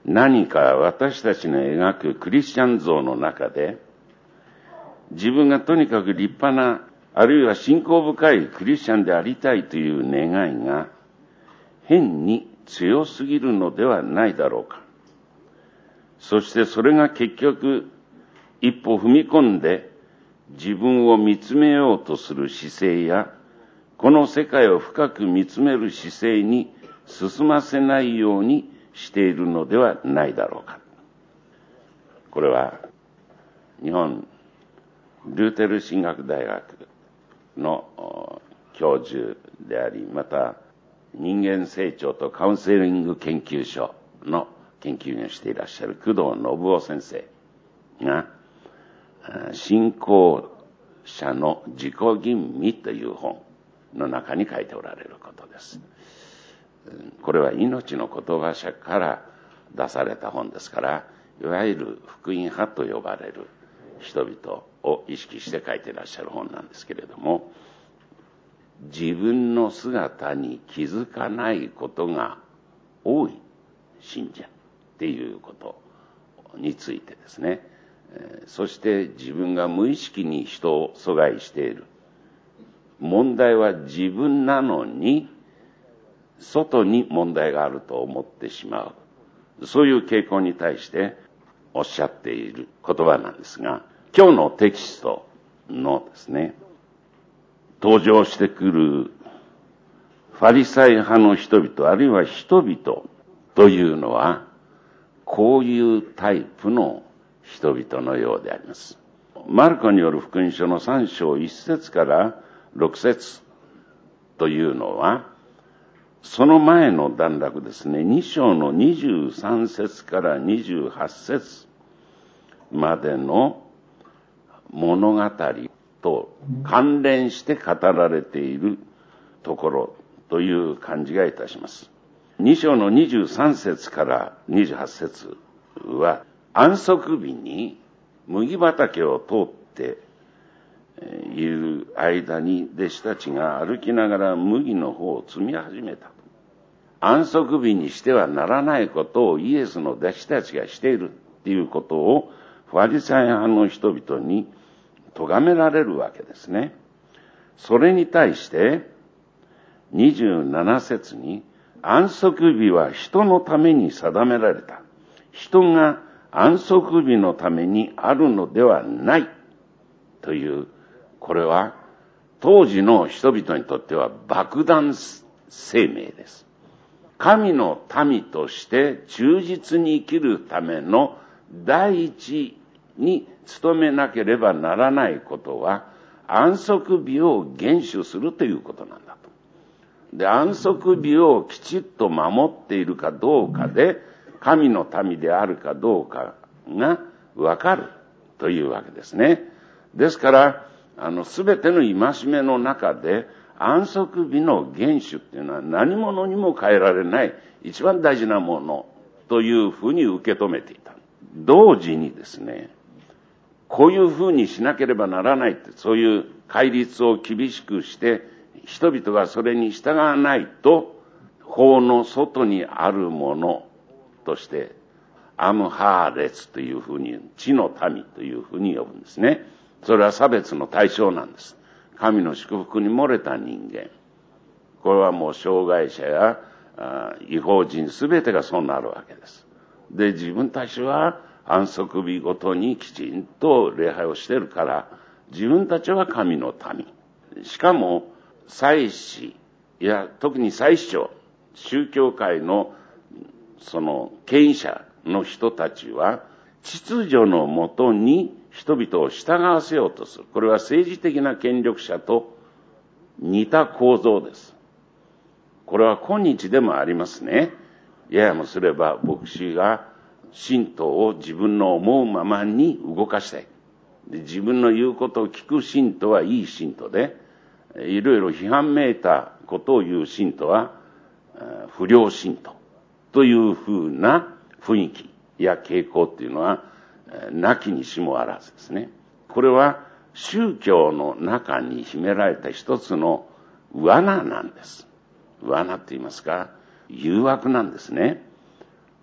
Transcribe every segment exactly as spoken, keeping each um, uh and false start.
何か私たちの描くクリスチャン像の中で、自分がとにかく立派な、あるいは信仰深いクリスチャンでありたいという願いが変に強すぎるのではないだろうか。そしてそれが結局一歩踏み込んで自分を見つめようとする姿勢や、この世界を深く見つめる姿勢に進ませないようにしているのではないだろうか。これは日本ルーテル神学大学の教授であり、また人間成長とカウンセリング研究所の研究員をしていらっしゃる工藤信夫先生が、信仰者の自己吟味という本の中に書いておられることです。これは命の言葉社から出された本ですから、いわゆる福音派と呼ばれる人々を意識して書いていらっしゃる本なんですけれども、自分の姿に気づかないことが多い信者っていうことについてですね、そして自分が無意識に人を阻害している。問題は自分なのに、外に問題があると思ってしまう。そういう傾向に対しておっしゃっている言葉なんですが、今日のテキストのですね、登場してくるファリサイ派の人々、あるいは人々というのは、こういうタイプの人々のようであります。マルコによる福音書のさん章いち節からろく節というのは、その前の段落ですね、に章のにじゅうさん節からにじゅうはち節までの物語と関連して語られているところという感じがいたします。に章のにじゅうさん節からにじゅうはち節は、安息日に麦畑を通っている間に弟子たちが歩きながら麦の方を摘み始めた。安息日にしてはならないことをイエスの弟子たちがしているっていうことをファリサイ派の人々に咎められるわけですね。それに対してにじゅうなな節に、安息日は人のために定められた。人が安息日のためにあるのではないという、これは当時の人々にとっては爆弾声明です。神の民として忠実に生きるための第一に努めなければならないことは、安息日を厳守するということなんだと。で、安息日をきちっと守っているかどうかで、神の民であるかどうかがわかるというわけですね。ですから、あの、すべての戒めの中で、安息日の厳守っていうのは何者にも変えられない一番大事なものというふうに受け止めていた。同時にですね、こういうふうにしなければならないって、そういう戒律を厳しくして、人々がそれに従わないと、法の外にあるものとして、アムハーレツというふうに、地の民というふうに呼ぶんですね。それは差別の対象なんです。神の祝福に漏れた人間。これはもう障害者や違法人すべてがそうなるわけです。で、自分たちは安息日ごとにきちんと礼拝をしているから、自分たちは神の民。しかも、祭司や特に祭司長、宗教界のその権威者の人たちは、秩序のもとに人々を従わせようとする。これは政治的な権力者と似た構造です。これは今日でもありますね。ややもすれば牧師が信徒を自分の思うままに動かしたい。で、自分の言うことを聞く信徒はいい信徒で、いろいろ批判めいたことを言う信徒は不良信徒というふうな雰囲気や傾向っていうのはなきにしもあらずですね。これは宗教の中に秘められた一つの罠なんです。罠って言いますか、誘惑なんですね。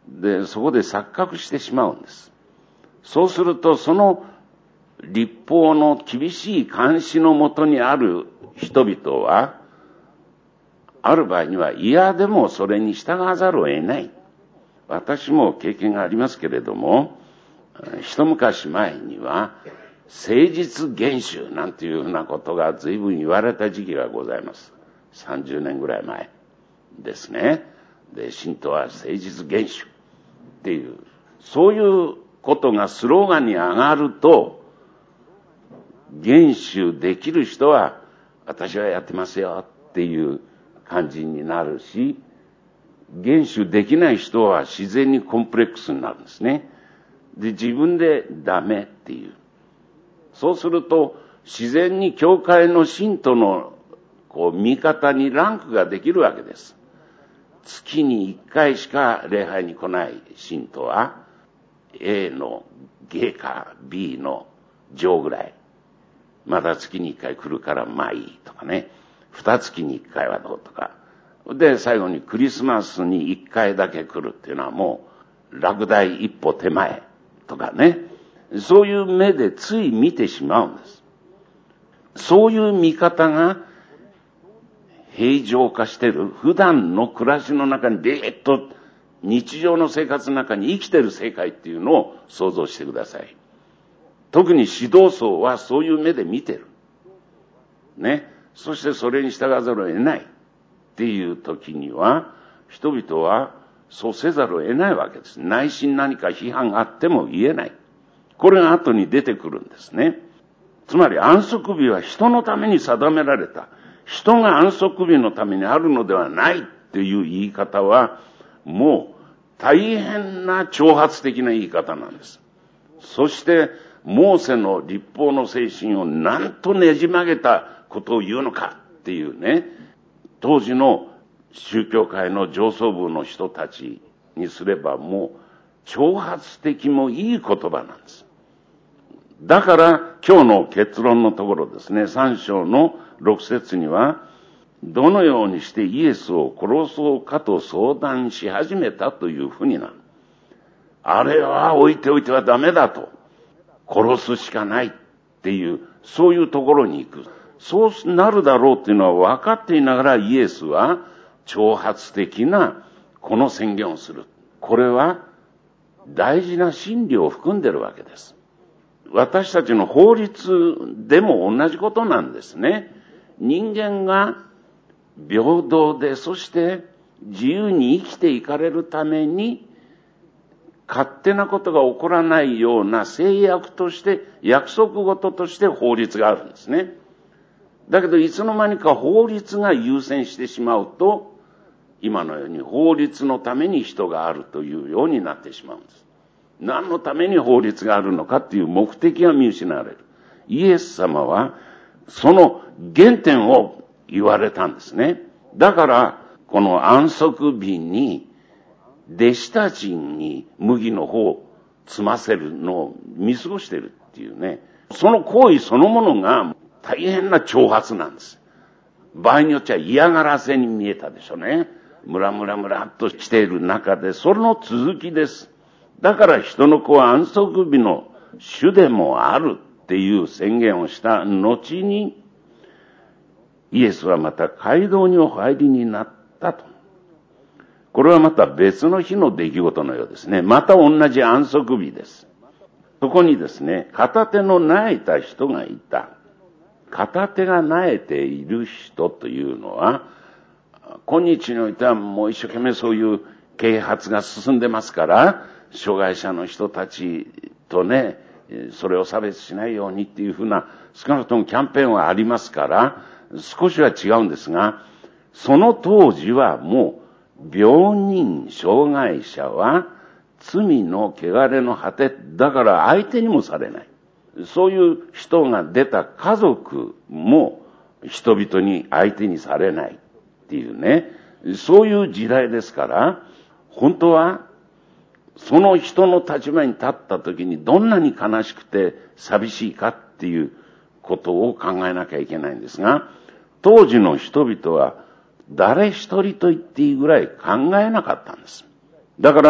で、そこで錯覚してしまうんです。そうすると、その律法の厳しい監視のもとにある人々は、ある場合には嫌でもそれに従わざるを得ない。私も経験がありますけれども、一昔前には誠実厳守なんていうふうなことが随分言われた時期がございます。さんじゅうねんぐらい前ですね。で、信徒は誠実厳守っていう、そういうことがスローガンに上がると、厳守できる人は私はやってますよっていう感じになるし、厳守できない人は自然にコンプレックスになるんですね。で、自分でダメっていう。そうすると、自然に教会の信徒のこう見方にランクができるわけです。月にいっかいしか礼拝に来ない信徒は、A の下か B の上ぐらい。まだ月にいっかい来るからまあいいとかね。二月にいっかいはどうとか。で、最後にクリスマスにいっかいだけ来るっていうのはもう落第一歩手前とかね。そういう目でつい見てしまうんです。そういう見方が平常化している。普段の暮らしの中にビーッと日常の生活の中に生きている世界っていうのを想像してください。特に指導層はそういう目で見てる。ね。そしてそれに従わざるを得ないっていう時には、人々はそうせざるを得ないわけです。内心何か批判があっても言えない。これが後に出てくるんですね。つまり安息日は人のために定められた。人が安息日のためにあるのではないっていう言い方は、もう大変な挑発的な言い方なんです。そして、モーセの律法の精神をなんとねじ曲げたことを言うのかっていうね、当時の宗教界の上層部の人たちにすればもう挑発的もいい言葉なんです。だから今日の結論のところですね、さん章のろく節には、どのようにしてイエスを殺そうかと相談し始めたというふうになる。あれは置いておいてはダメだと。殺すしかないっていう、そういうところに行く。そうなるだろうっていうのは分かっていながらイエスは挑発的なこの宣言をする。これは大事な真理を含んでるわけです。私たちの法律でも同じことなんですね。人間が平等で、そして自由に生きていかれるために、勝手なことが起こらないような制約として、約束事として法律があるんですね。だけどいつの間にか法律が優先してしまうと、今のように法律のために人があるというようになってしまうんです。何のために法律があるのかっていう目的が見失われる。イエス様はその原点を言われたんですね。だからこの安息日に弟子たちに麦の方を摘ませるのを見過ごしてるっていうね。その行為そのものが大変な挑発なんです。場合によっちゃ嫌がらせに見えたでしょうね。ムラムラムラっとしている中で、その続きです。だから人の子は安息日の主でもあるっていう宣言をした後に、イエスはまた街道にお入りになったと。これはまた別の日の出来事のようですね。また同じ安息日です。そこにですね、片手の苗えた人がいた。片手が苗えている人というのは、今日においてはもう一生懸命そういう啓発が進んでますから、障害者の人たちとね、それを差別しないようにっていうふうな、少なくともキャンペーンはありますから、少しは違うんですが、その当時はもう、病人、障害者は罪の汚れの果て、だから相手にもされない。そういう人が出た家族も人々に相手にされないっていうね、そういう時代ですから、本当はその人の立場に立った時にどんなに悲しくて寂しいかっていうことを考えなきゃいけないんですが、当時の人々は誰一人と言っていいぐらい考えなかったんです。だから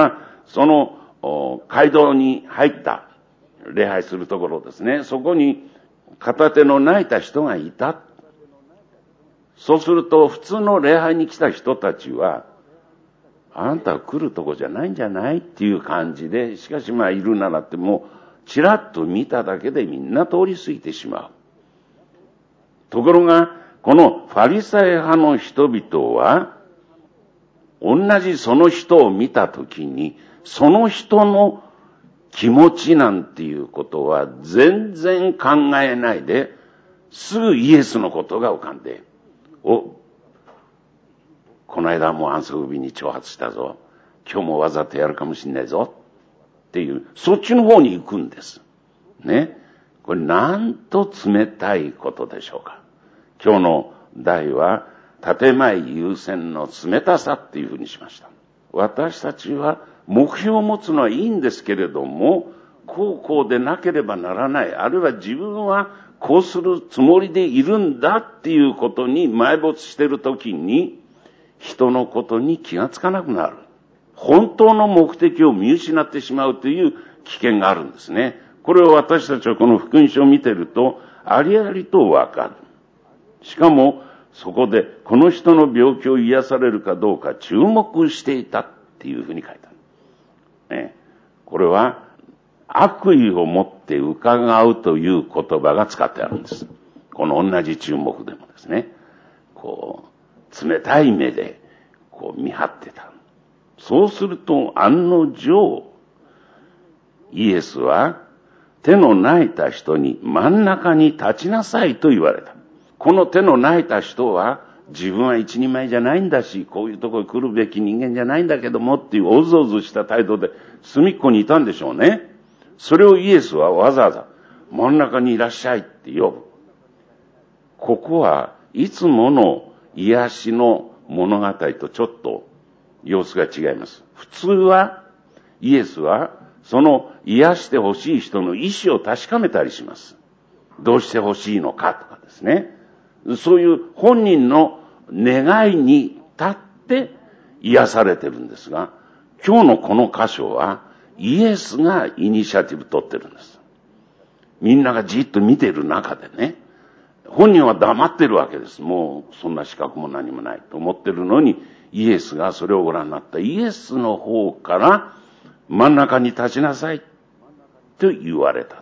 その街道に入った、礼拝するところですね。そこに片手の泣いた人がいた。そうすると普通の礼拝に来た人たちは、あんたは来るとこじゃないんじゃないっていう感じで、しかしまあいるならってもうちらっと見ただけでみんな通り過ぎてしまう。ところが、このファリサイ派の人々は、同じその人を見たときに、その人の気持ちなんていうことは全然考えないで、すぐイエスのことが浮かんで、お、この間も安息日に挑発したぞ。今日もわざとやるかもしんないぞ。っていう、そっちの方に行くんです。ね。これなんと冷たいことでしょうか。今日の題は、建前優先の冷たさっていうふうにしました。私たちは目標を持つのはいいんですけれども、こうこうでなければならない、あるいは自分はこうするつもりでいるんだっていうことに埋没しているときに、人のことに気がつかなくなる。本当の目的を見失ってしまうという危険があるんですね。これを私たちはこの福音書を見ていると、ありありとわかる。しかも、そこでこの人の病気を癒されるかどうか注目していたっていうふうに書いてある。ね、これは悪意を持って伺うという言葉が使ってあるんです。この同じ注目でもですね、こう冷たい目でこう見張ってた。そうすると案の定、イエスは手の泣いた人に真ん中に立ちなさいと言われた。この手の泣いた人は自分は一人前じゃないんだし、こういうところに来るべき人間じゃないんだけどもっていうおずおずした態度で隅っこにいたんでしょうね。それをイエスはわざわざ真ん中にいらっしゃいって呼ぶ。ここはいつもの癒しの物語とちょっと様子が違います。普通はイエスはその癒してほしい人の意思を確かめたりします。どうしてほしいのかとかですね。そういう本人の願いに立って癒されてるんですが、今日のこの箇所はイエスがイニシアティブ取ってるんです。みんながじっと見ている中でね、本人は黙ってるわけです。もうそんな資格も何もないと思ってるのに、イエスがそれをご覧になったイエスの方から真ん中に立ちなさいと言われたと。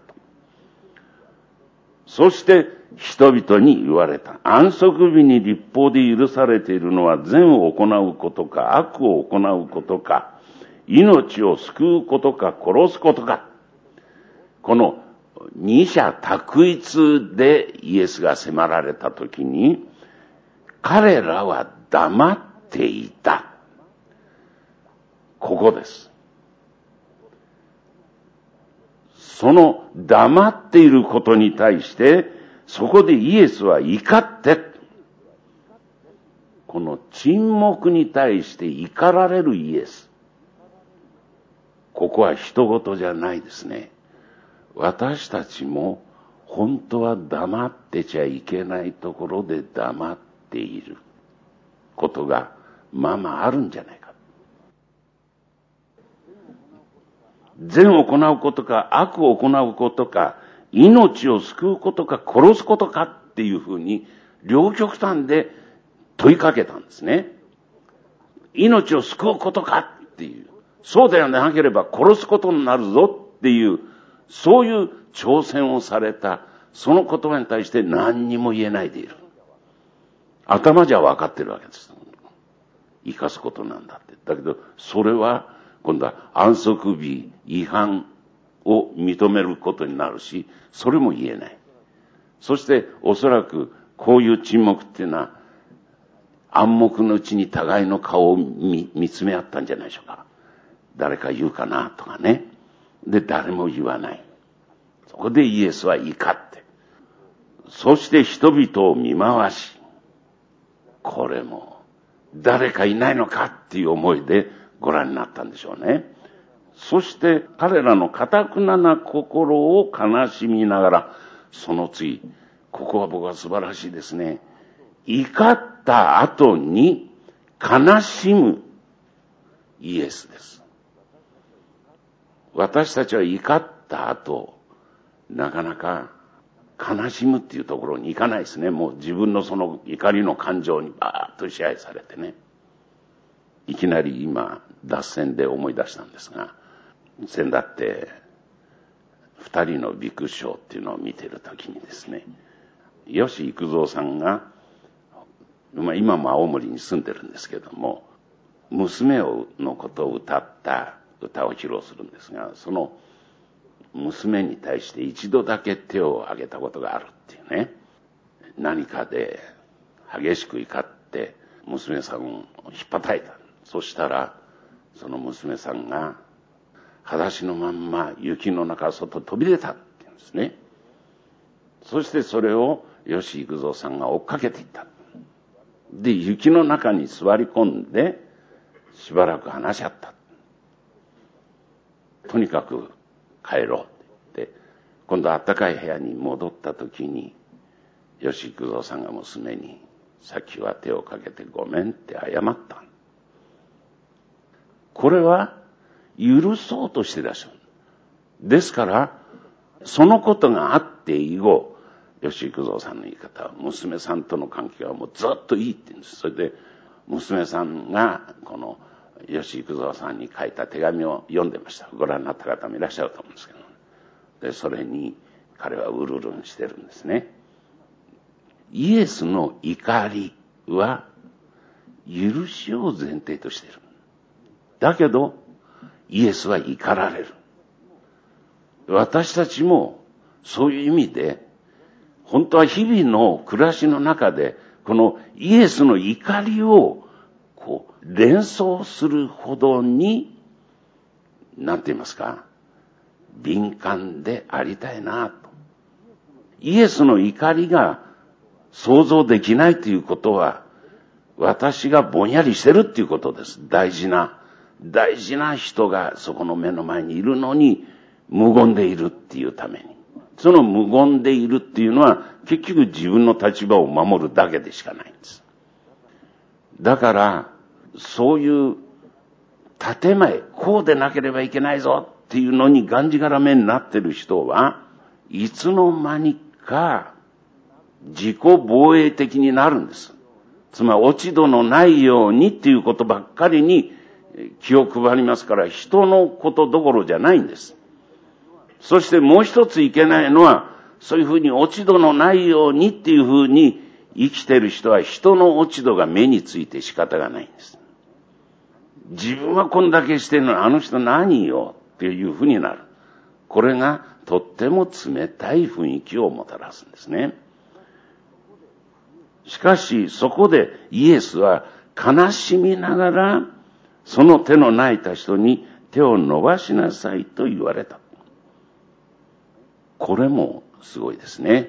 そして人々に言われた。安息日に律法で許されているのは善を行うことか悪を行うことか、命を救うことか殺すことか。この二者択一でイエスが迫られたときに、彼らは黙っていた。ここです。その黙っていることに対して、そこでイエスは怒って、この沈黙に対して怒られるイエス。ここは人事じゃないですね。私たちも本当は黙ってちゃいけないところで黙っていることがまあまああるんじゃないか。善を行うことか悪を行うことか、命を救うことか殺すことかっていうふうに両極端で問いかけたんですね。命を救うことかっていう、そうではなければ殺すことになるぞっていう、そういう挑戦をされた、その言葉に対して何にも言えないでいる。頭じゃ分かってるわけです。生かすことなんだって。だけど、それは今度は安息日違反を認めることになるし、それも言えない。そしておそらくこういう沈黙っていうのは、暗黙のうちに互いの顔を 見, 見つめ合ったんじゃないでしょうか。誰か言うかなとかね。で、誰も言わない。そこでイエスは怒って。そして人々を見回し、これも誰かいないのかっていう思いでご覧になったんでしょうね。そして彼らの堅くなな心を悲しみながら、その次、ここは僕は素晴らしいですね。怒った後に悲しむイエスです。 私たちは怒った後、なかなか悲しむっていうところに行かないですね。もう自分のその怒りの感情にバーッと支配されてね。いきなり今、脱線で思い出したんですが、先だって二人のビッグショーっていうのを見てるときにですね、吉幾三さんが、まあ、今も青森に住んでるんですけども、娘をのことを歌った歌を披露するんですが、その娘に対して一度だけ手を挙げたことがあるっていうね。何かで激しく怒って娘さんを引っ叩いた。そしたらその娘さんが裸足のまんま雪の中外飛び出たって言うんですね。そしてそれを吉幾三さんが追っかけていった。で、雪の中に座り込んでしばらく話し合った。とにかく帰ろうって言って、今度暖かい部屋に戻った時に、吉幾三さんが娘に、さっきは手をかけてごめんって謝った。これは許そうとしてらっしゃる。ですから、そのことがあって以後、吉幾三さんの言い方は、娘さんとの関係はもうずっといいって言うんです。それで、娘さんが、この、吉幾三さんに書いた手紙を読んでました。ご覧になった方もいらっしゃると思うんですけど。で、それに彼はうるるんしてるんですね。イエスの怒りは許しを前提としている。だけど、イエスは怒られる。私たちもそういう意味で、本当は日々の暮らしの中で、このイエスの怒りをこう連想するほどに、なんて言いますか、敏感でありたいなと。イエスの怒りが想像できないということは、私がぼんやりしてるっていうことです。大事な、大事な人がそこの目の前にいるのに、無言でいるっていうために。その無言でいるっていうのは、結局自分の立場を守るだけでしかないんです。だから、そういう建前、こうでなければいけないぞっていうのにがんじがらめになってる人は、いつの間にか自己防衛的になるんです。つまり落ち度のないようにっていうことばっかりに気を配りますから、人のことどころじゃないんです。そしてもう一ついけないのは、そういうふうに落ち度のないようにっていうふうに生きてる人は、人の落ち度が目について仕方がないんです。自分はこんだけしてるのに、あの人何よっていうふうになる。これがとっても冷たい雰囲気をもたらすんですね。しかしそこでイエスは悲しみながら、その手の泣いた人に手を伸ばしなさいと言われた。これもすごいですね。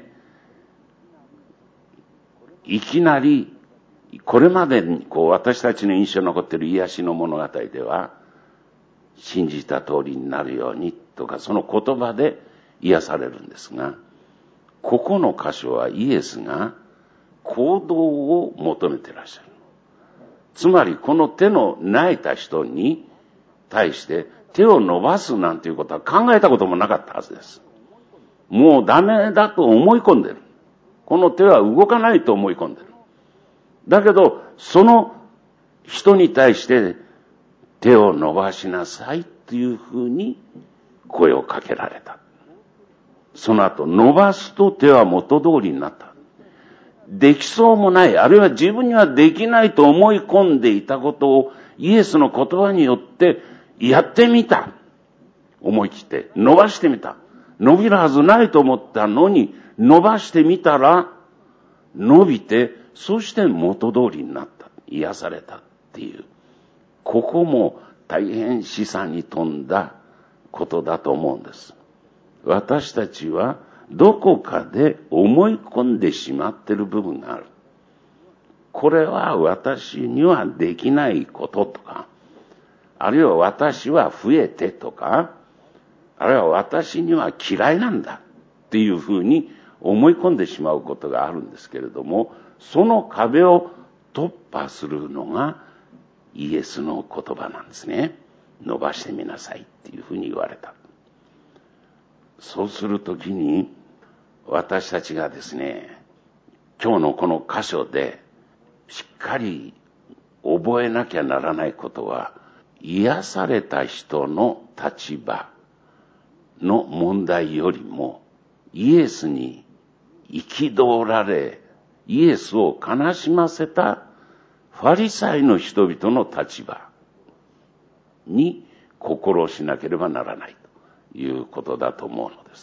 いきなり、これまでにこう私たちの印象に残っている癒しの物語では、信じた通りになるようにとか、その言葉で癒されるんですが、ここの箇所はイエスが行動を求めていらっしゃる。つまりこの手の泣いた人に対して手を伸ばすなんていうことは考えたこともなかったはずです。もうダメだと思い込んでる。この手は動かないと思い込んでる。だけど、その人に対して手を伸ばしなさいっていうふうに声をかけられた。その後、伸ばすと手は元通りになった。できそうもない、あるいは自分にはできないと思い込んでいたことをイエスの言葉によってやってみた。思い切って伸ばしてみた。伸びるはずないと思ったのに伸ばしてみたら伸びて、そして元通りになった。癒されたっていう。ここも大変示唆に富んだことだと思うんです。私たちはどこかで思い込んでしまっている部分がある。これは私にはできないこととか、あるいは私は増えてとか、あるいは私には嫌いなんだっていうふうに思い込んでしまうことがあるんですけれども、その壁を突破するのがイエスの言葉なんですね。伸ばしてみなさいっていうふうに言われた。 そうするときに、私たちがですね、今日のこの箇所でしっかり覚えなきゃならないことは、癒された人の立場の問題よりも、イエスに憤られ、イエスを悲しませたファリサイの人々の立場に心をしなければならないということだと思うのです。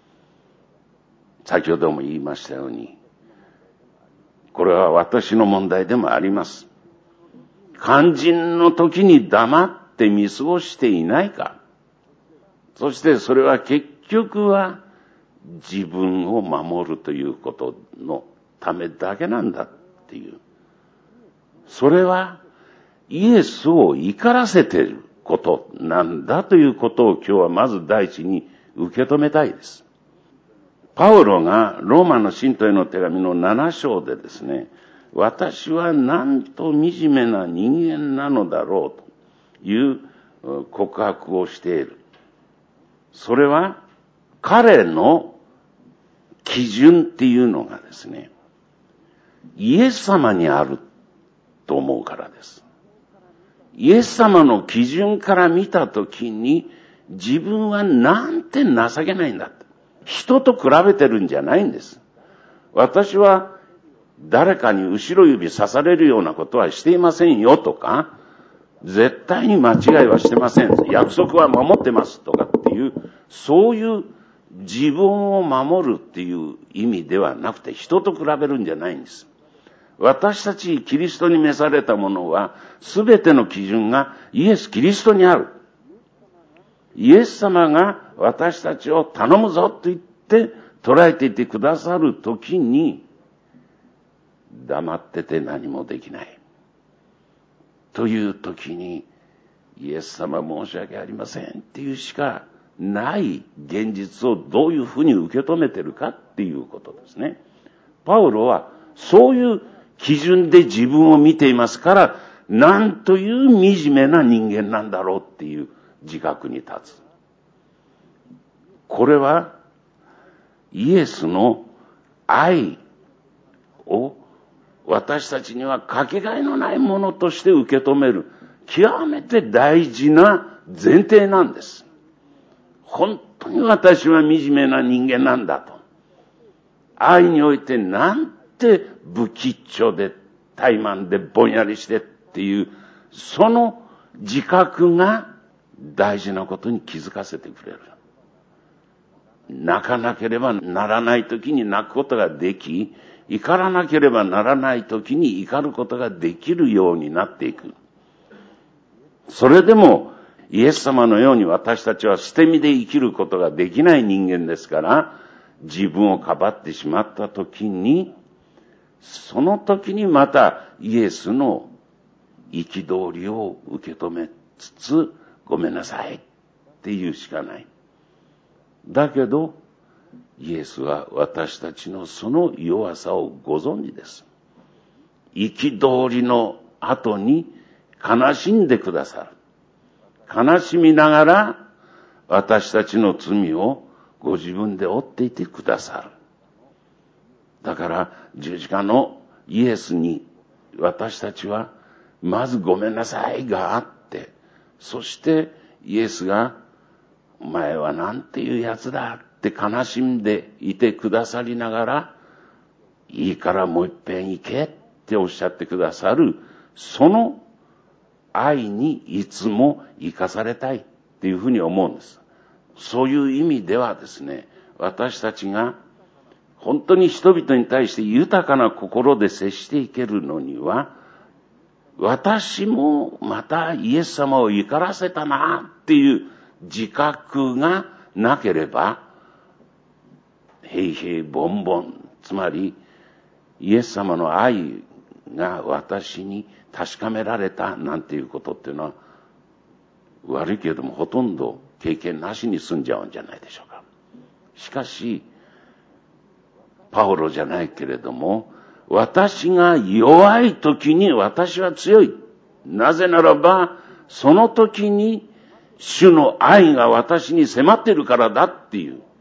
先ほども言いましたように、これは私の問題でもあります。肝心の時に黙って見過ごしていないか。そしてそれは結局は自分を守るということのためだけなんだっていう。それはイエスを怒らせていることなんだということを今日はまず第一に受け止めたいです。パウロがローマの信徒への手紙のなな章でですね、私はなんと惨めな人間なのだろうという告白をしている。それは彼の基準っていうのがですね、イエス様にあると思うからです。イエス様の基準から見たときに、自分はなんて情けないんだ。人と比べてるんじゃないんです。私は誰かに後ろ指刺されるようなことはしていませんよとか、絶対に間違いはしてません。約束は守ってますとかっていう、そういう自分を守るっていう意味ではなくて、人と比べるんじゃないんです。私たちキリストに召されたものは、すべての基準がイエス・キリストにある。イエス様が私たちを頼むぞと言って捉えていてくださるときに、黙ってて何もできない。というときに、イエス様申し訳ありませんっていうしかない現実をどういうふうに受け止めてるかっていうことですね。パウロはそういう基準で自分を見ていますから、なんという惨めな人間なんだろうっていう自覚に立つ。これはイエスの愛を私たちにはかけがえのないものとして受け止める極めて大事な前提なんです。本当に私は惨めな人間なんだと。愛においてなんて不吉祥で怠慢でぼんやりしてっていう、その自覚が大事なことに気づかせてくれる。泣かなければならない時に泣くことができ、怒らなければならない時に怒ることができるようになっていく。それでもイエス様のように私たちは捨て身で生きることができない人間ですから、自分をかばってしまった時に、その時にまたイエスの憤りを受け止めつつ、ごめんなさいっていうしかない。だけど、イエスは私たちのその弱さをご存知です。憤りの後に悲しんでくださる。悲しみながら私たちの罪をご自分で負っていてくださる。だから十字架のイエスに私たちはまずごめんなさいがあって、そしてイエスがお前はなんていうやつだって悲しんでいてくださりながら、いいからもう一遍行けっておっしゃってくださる、その愛にいつも生かされたいっていうふうに思うんです。そういう意味ではですね、私たちが本当に人々に対して豊かな心で接していけるのには、私もまたイエス様を怒らせたなっていう自覚がなければ、へいへいぼんぼん、つまりイエス様の愛が私に確かめられたなんていうことっていうのは、悪いけれどもほとんど経験なしに済んじゃうんじゃないでしょうか。しかしパウロじゃないけれども、私が弱い時に私は強い。なぜならばその時に主の愛が私に迫っているからだっていう、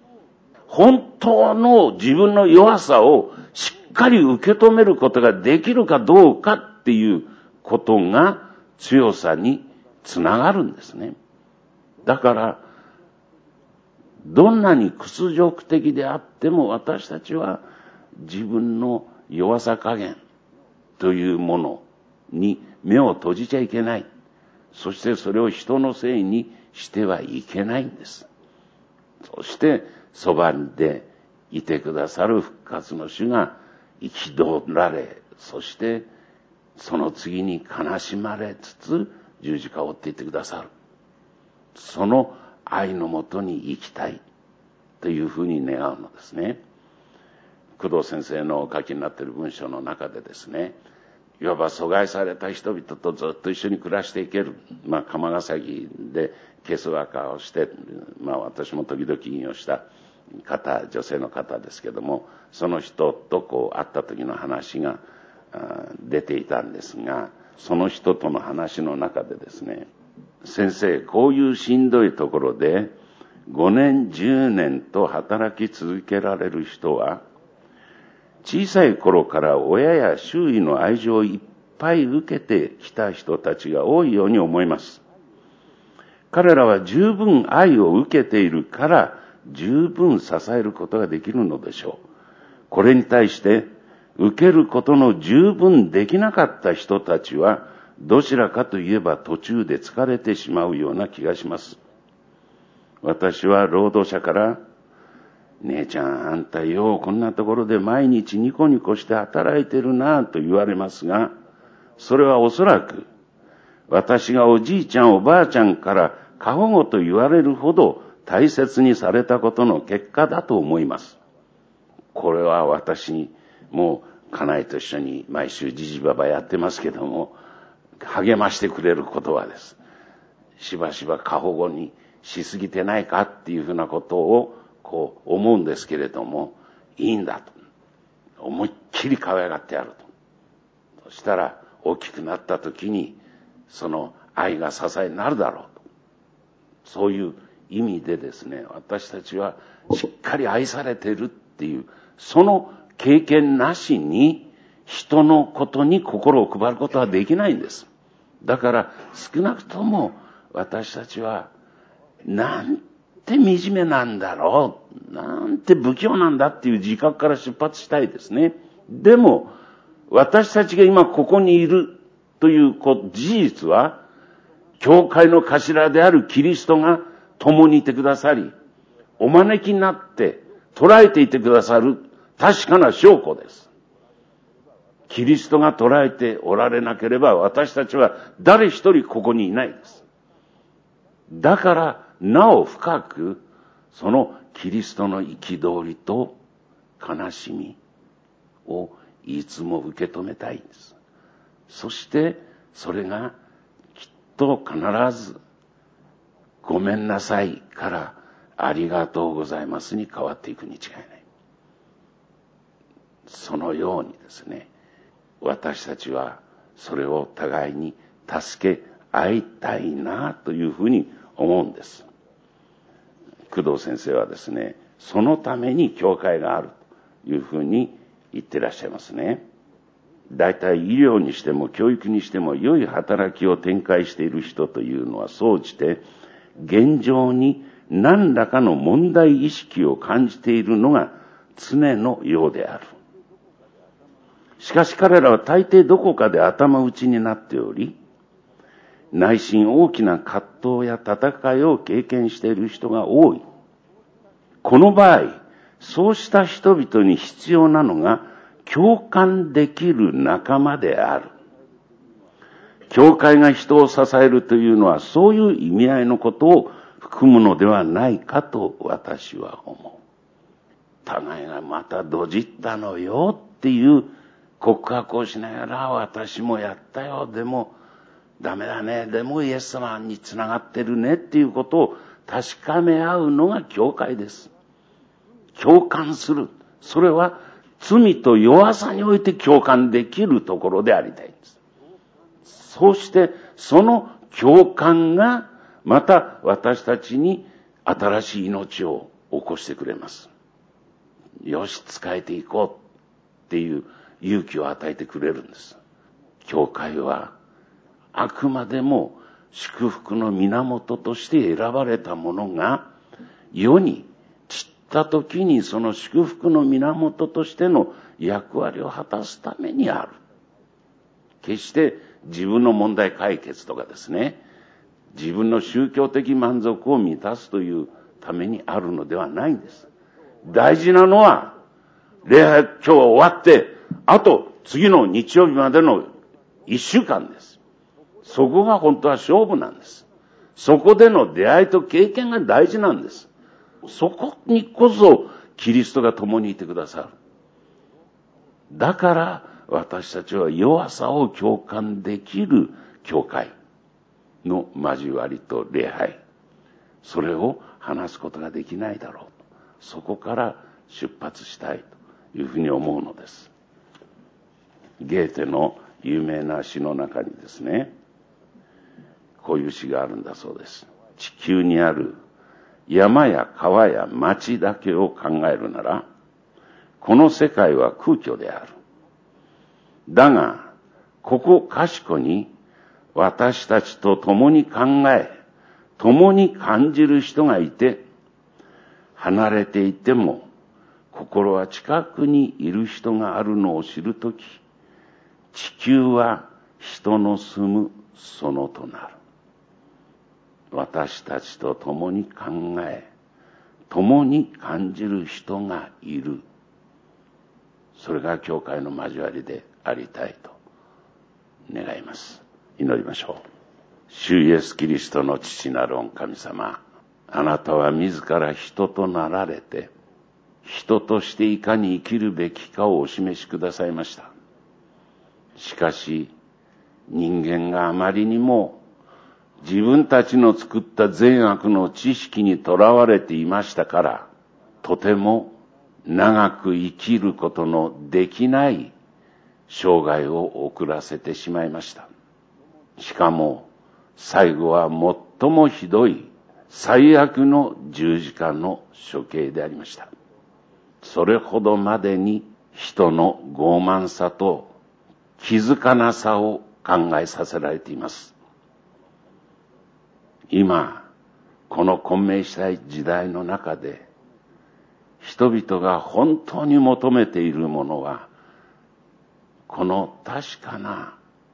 本当の自分の弱さをしっかり受け止めることができるかどうかっていうことが強さにつながるんですね。だから、どんなに屈辱的であっても私たちは自分の弱さ加減というものに目を閉じちゃいけない。そしてそれを人のせいにしてはいけないんです。そしてそばでいてくださる復活の主が憤られ、そしてその次に悲しまれつつ十字架を追っていってくださる。その愛のもとに生きたいというふうに願うのですね。工藤先生のお書きになっている文章の中でですね、いわば阻害された人々とずっと一緒に暮らしていける。まあ、釜ヶ崎でケースワーカーをして、まあ、私も時々引用した方、女性の方ですけども、その人とこう会った時の話が出ていたんですが、その人との話の中でですね、先生、こういうしんどいところでごねん、じゅうねんと働き続けられる人は、小さい頃から親や周囲の愛情をいっぱい受けてきた人たちが多いように思います。彼らは十分愛を受けているから十分支えることができるのでしょう。これに対して受けることの十分できなかった人たちはどちらかといえば途中で疲れてしまうような気がします。私は労働者から姉ちゃん、あんたようこんなところで毎日ニコニコして働いてるなと言われますが、それはおそらく私がおじいちゃんおばあちゃんから過保護と言われるほど大切にされたことの結果だと思います。これは私も家内と一緒に毎週じじばばやってますけども、励ましてくれる言葉です。しばしば過保護にしすぎてないかっていうふうなことをこう思うんですけれども、いいんだと。思いっきり可愛がってやると。そしたら大きくなった時にその愛が支えになるだろうと。そういう意味でですね、私たちはしっかり愛されているっていう、その経験なしに人のことに心を配ることはできないんです。だから少なくとも私たちはなんて惨めなんだろう、なんて不器用なんだっていう自覚から出発したいですね。でも私たちが今ここにいるという事実は、教会の頭であるキリストが共にいてくださり、お招きになって捉えていてくださる確かな証拠です。キリストが捉えておられなければ私たちは誰一人ここにいないです。だからなお深くそのキリストの憤りと悲しみをいつも受け止めたいんです。そしてそれがきっと必ずごめんなさいからありがとうございますに変わっていくに違いない。そのようにですね、私たちはそれを互いに助け合いたいなというふうに思うんです。工藤先生はですね、そのために教会があるというふうに言ってらっしゃいますね。だいたい医療にしても教育にしても良い働きを展開している人というのは総じて現状に何らかの問題意識を感じているのが常のようである。しかし彼らは大抵どこかで頭打ちになっており、内心大きな葛藤や戦いを経験している人が多い。この場合、そうした人々に必要なのが共感できる仲間である。教会が人を支えるというのはそういう意味合いのことを含むのではないかと私は思う。互いがまたどじったのよっていう告白をしながら、私もやったよ、でもダメだね、でもイエス様につながってるねっていうことを確かめ合うのが教会です。共感する。それは罪と弱さにおいて共感できるところでありたいんです。そしてその共感がまた私たちに新しい命を起こしてくれます。 よし、使えていこうっていう勇気を与えてくれるんです。教会はあくまでも祝福の源として選ばれたものが世に散った時にその祝福の源としての役割を果たすためにある。決して自分の問題解決とかですね、自分の宗教的満足を満たすというためにあるのではないんです。大事なのは、礼拝今日は終わって、あと次の日曜日までの一週間です。そこが本当は勝負なんです。そこでの出会いと経験が大事なんです。そこにこそキリストが共にいてくださる。だから私たちは弱さを共感できる教会の交わりと礼拝、それを話すことができないだろうと。そこから出発したいというふうに思うのです。ゲーテの有名な詩の中にですね、こういう詩があるんだそうです。地球にある山や川や町だけを考えるなら、この世界は空虚である。だが、ここかしこに私たちと共に考え、共に感じる人がいて、離れていても心は近くにいる人があるのを知るとき、地球は人の住む園となる。私たちと共に考え、共に感じる人がいる。それが教会の交わりでありたいと願います。祈りましょう。主イエスキリストの父なる御神様、あなたは自ら人となられて、人としていかに生きるべきかをお示しくださいました。しかし、人間があまりにも自分たちの作った善悪の知識にとらわれていましたから、とても長く生きることのできない生涯を送らせてしまいました。しかも、最後は最もひどい最悪の十字架の処刑でありました。それほどまでに人の傲慢さと気づかなさを考えさせられています。今、この混迷したい時代の中で、人々が本当に求めているものは、この確かな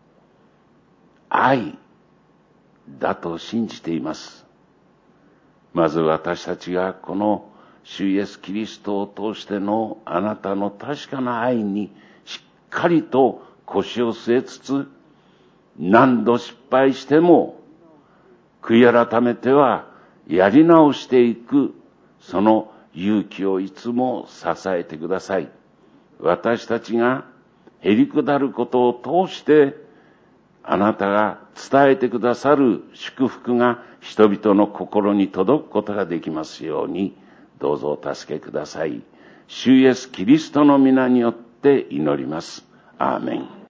愛だと信じています。まず私たちがこの主イエスキリストを通してのあなたの確かな愛にしっかりと腰を据えつつ、何度失敗しても悔い改めてはやり直していく、その勇気をいつも支えてください。私たちがへりくだることを通してあなたが伝えてくださる祝福が人々の心に届くことができますように、どうぞお助けください。主イエスキリストの皆によって祈ります。アーメン。